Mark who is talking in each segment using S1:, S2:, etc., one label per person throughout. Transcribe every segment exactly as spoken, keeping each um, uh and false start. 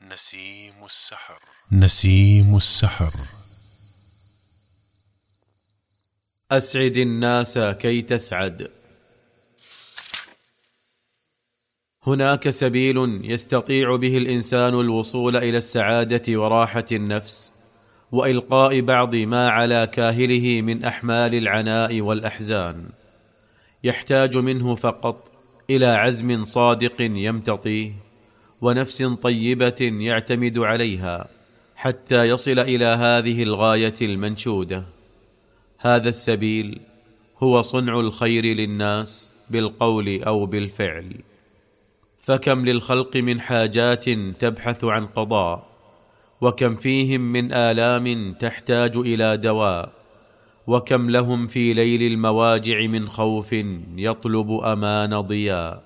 S1: نسيم السحر نسيم السحر
S2: أسعد الناس كي تسعد. هناك سبيل يستطيع به الإنسان الوصول إلى السعادة وراحة النفس وإلقاء بعض ما على كاهله من أحمال العناء والأحزان. يحتاج منه فقط إلى عزم صادق يمتطيه ونفس طيبة يعتمد عليها حتى يصل إلى هذه الغاية المنشودة. هذا السبيل هو صنع الخير للناس بالقول أو بالفعل. فكم للخلق من حاجات تبحث عن قضاء، وكم فيهم من آلام تحتاج إلى دواء، وكم لهم في ليل المواجع من خوف يطلب أمان ضياء.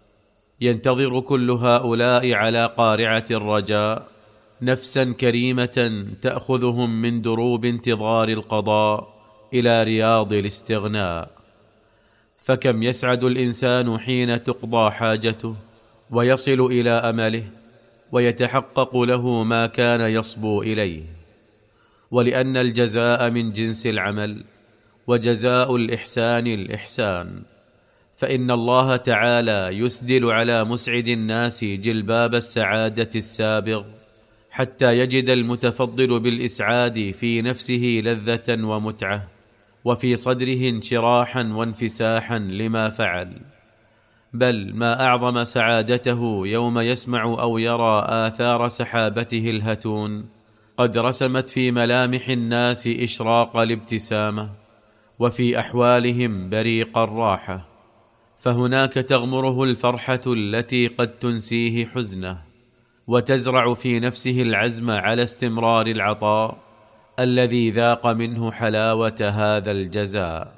S2: ينتظر كل هؤلاء على قارعة الرجاء نفسا كريمة تأخذهم من دروب انتظار القضاء إلى رياض الاستغناء. فكم يسعد الإنسان حين تقضى حاجته ويصل إلى أمله ويتحقق له ما كان يصبو إليه. ولأن الجزاء من جنس العمل، وجزاء الإحسان الإحسان، فإن الله تعالى يسدل على مسعد الناس جلباب السعادة السابغ حتى يجد المتفضل بالإسعاد في نفسه لذة ومتعة، وفي صدره انشراحا وانفساحا لما فعل. بل ما أعظم سعادته يوم يسمع أو يرى آثار سحابته الهتون قد رسمت في ملامح الناس إشراق الابتسامة، وفي أحوالهم بريق الراحة. فهناك تغمره الفرحة التي قد تنسيه حزنه، وتزرع في نفسه العزم على استمرار العطاء الذي ذاق منه حلاوة هذا الجزاء.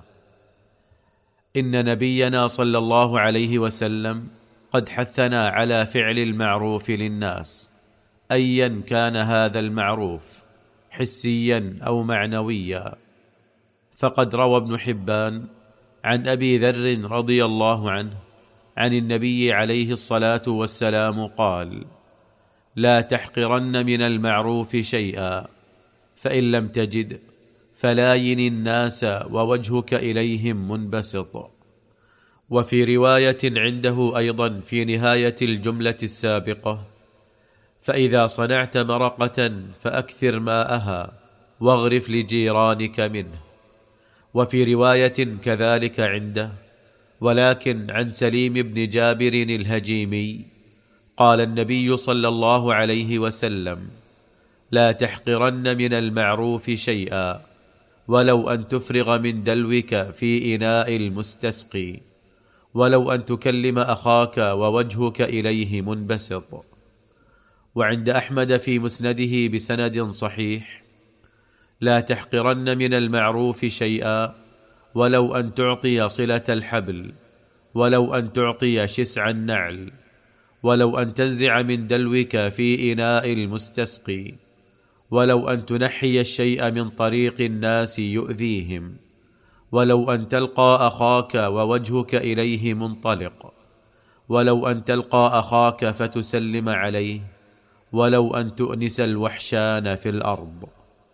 S2: إن نبينا صلى الله عليه وسلم قد حثنا على فعل المعروف للناس، أيا كان هذا المعروف حسيا أو معنويا. فقد روى ابن حبان عن أبي ذر رضي الله عنه عن النبي عليه الصلاة والسلام قال: لا تحقرن من المعروف شيئا، فإن لم تجد فلاين الناس ووجهك إليهم منبسط. وفي رواية عنده أيضا في نهاية الجملة السابقة: فإذا صنعت مرقة فأكثر ماءها واغرف لجيرانك منه. وفي رواية كذلك عنده ولكن عن سليم بن جابر الهجيمي قال النبي صلى الله عليه وسلم: لا تحقرن من المعروف شيئا ولو أن تفرغ من دلوك في إناء المستسقي، ولو أن تكلم أخاك ووجهك إليه منبسط. وعند أحمد في مسنده بسند صحيح: لا تحقرن من المعروف شيئا ولو أن تعطي صلة الحبل، ولو أن تعطي شسع النعل، ولو أن تنزع من دلوك في إناء المستسقي، ولو أن تنحي الشيء من طريق الناس يؤذيهم، ولو أن تلقى أخاك ووجهك إليه منطلق، ولو أن تلقى أخاك فتسلم عليه، ولو أن تؤنس الوحشان في الأرض.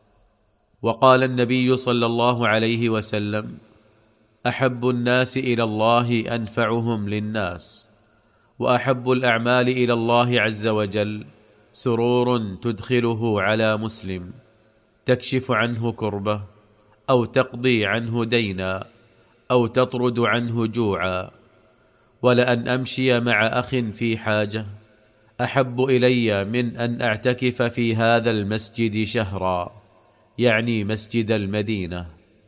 S2: وقال النبي صلى الله عليه وسلم: أحب الناس إلى الله أنفعهم للناس، وأحب الأعمال إلى الله عز وجل سرور تدخله على مسلم تكشف عنه كربة، أو تقضي عنه دينا، أو تطرد عنه جوعا. ولأن أمشي مع أخ في حاجة أحب إلي من أن أعتكف في هذا المسجد شهرا، يعني مسجد المدينة.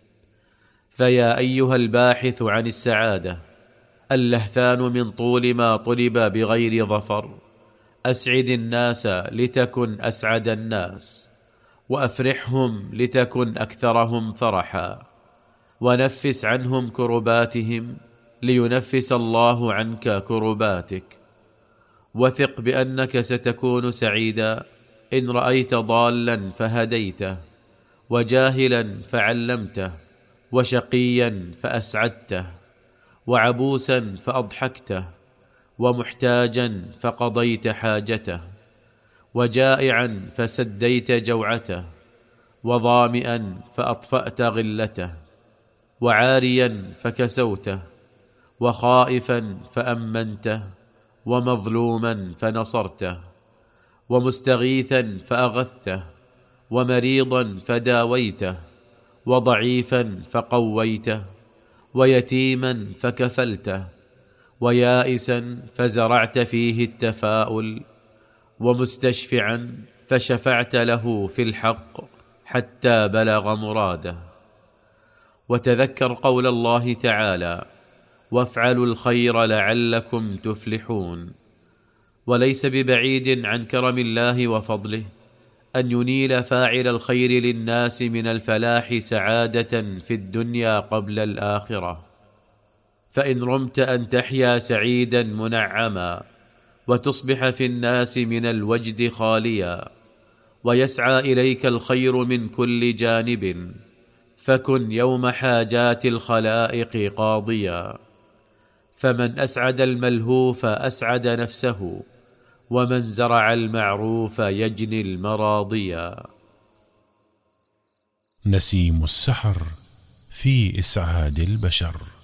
S2: فيا أيها الباحث عن السعادة اللهثان من طول ما طلب بغير ظفر، أسعد الناس لتكن أسعد الناس، وأفرحهم لتكن أكثرهم فرحا، ونفس عنهم كرباتهم لينفس الله عنك كرباتك. وثق بأنك ستكون سعيدا إن رأيت ضالا فهديته، وجاهلا فعلمته، وشقيا فأسعدته، وعبوسا فأضحكته، ومحتاجا فقضيت حاجته، وجائعا فسديت جوعته، وظامئا فأطفأت غلته، وعاريا فكسوته، وخائفا فأمنته، ومظلوما فنصرته، ومستغيثا فأغثته، ومريضا فداويته، وضعيفا فقويته، ويتيما فكفلته، ويائسا فزرعت فيه التفاؤل، ومستشفعا فشفعت له في الحق حتى بلغ مراده. وتذكر قول الله تعالى: وافعلوا الخير لعلكم تفلحون. وليس ببعيد عن كرم الله وفضله أن ينيل فاعل الخير للناس من الفلاح سعادة في الدنيا قبل الآخرة. فإن رمت أن تحيا سعيدا منعما، وتصبح في الناس من الوجد خاليا، ويسعى إليك الخير من كل جانب، فكن يوم حاجات الخلائق قاضيا. فمن أسعد الملهوف أسعد نفسه، ومن زرع المعروف يجني المراضيا.
S1: نسيم السحر في إسعاد البشر.